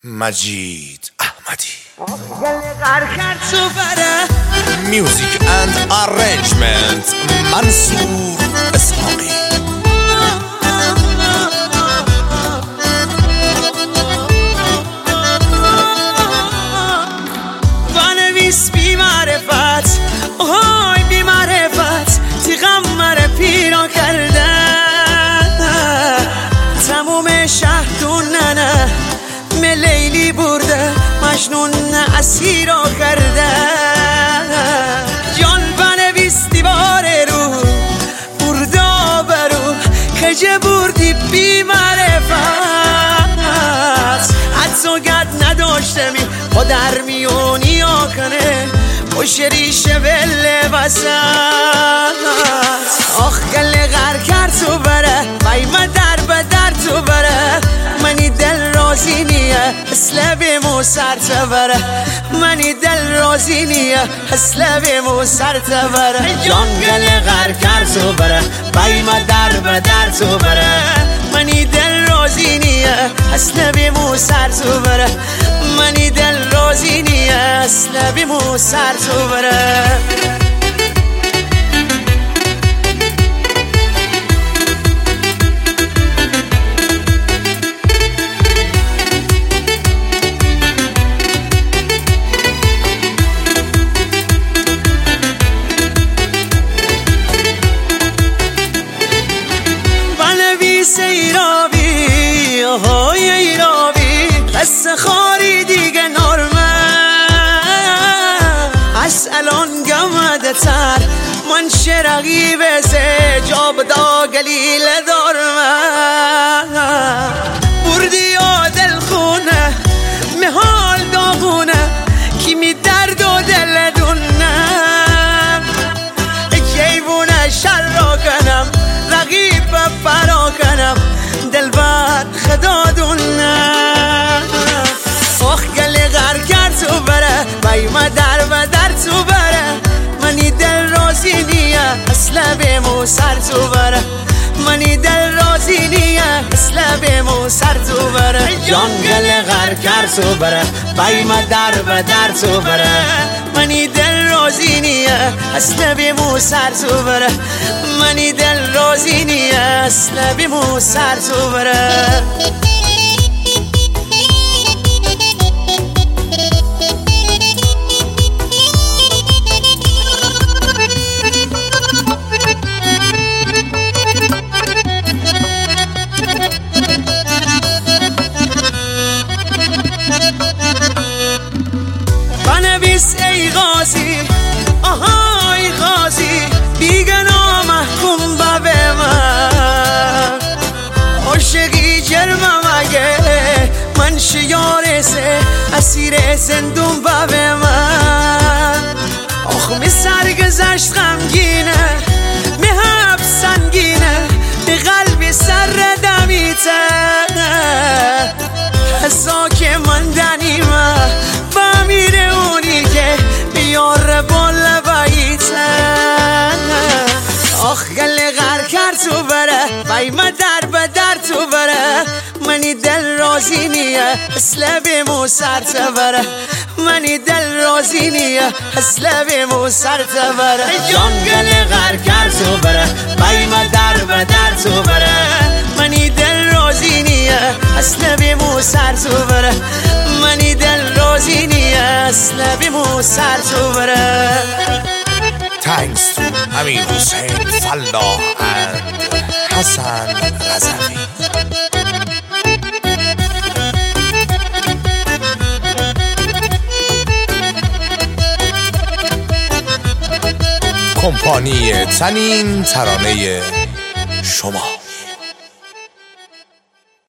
مجید احمدی. میوزیک اند ارنجمنت منصور اسحاقی. بنویس بی معرفت، آهای بی معرفت، تی غمر پیرا کرده تموم شهدون نه لیلی برده مجنون اسیرا کرده. جان بنویس دیوار رو بردا برو کجه بردی بی معرفت، حدس و گرد نداشته می با در میونی ها کنه پشت ریشه بله وسط. آخ گله غر کرد تو بره ویمه در به در تو بره، منی دل رازی نیه اصلا بیمو سر تبره، منی دل رازی نیه اصلا بیمو سر تبره. جان گله غر کرد تو بره ویمه در به در تو بره، منی دل رازی نیه اصلا بیمو سر تو بره، منی دل رازی نیه اصلا بیمو سر تو بره. ایرابی آهای ایرابی قصه خاری دیگه نرمه از الان گمده تر من شرقی بزه جاب دا گلیل دارمه بردی یا دل خونه محال داغونه کی می درد و دل دونه جیبونه شر را کنم رقیب فرا کنم دل بر خدا دونه. آخ گله غر کرد تو بره ویمه در و در تو بره، منی دل رازی نیه اصلا بیمو سر تو بره، منی دل رازی نیه اصلا بیمو سر تو بره. جان گله غر کرد تو بره ویمه در و در تو بره، منی دل رازی نیه اصلا بیمو سر تو بره، منی دل رازی نیه اصلا بیمو سر تو بره. بنویس ای غازی آهای غازی بیگنا محکوم به من، عاشقی جرمم اگه من شیار سه اسیر زندون به من. آخ می سرگذشت غمگینه می حبس سنگینه می قلبی سر دمیته حسا که من دنیمه با میره اونی که بیاره بالا باییتن. آخ گله غر کرد تو بره ویمه در به در تو بره، منی دل رازی نیه اصلا بیمو سر تبره، منی دل رازی نیه اصلا بیمو سر تبره. جان گله غر کرد تو بره ویمه در به در تو بره، منی دل رازی نیه اصلا بیمو سر تو بره، منی دل رازی نیه اصلا بیمو سر تو بره. Thanks to Amir Hussain Fallah and Hassan Razavi. کمپانی تنین ترانه شما.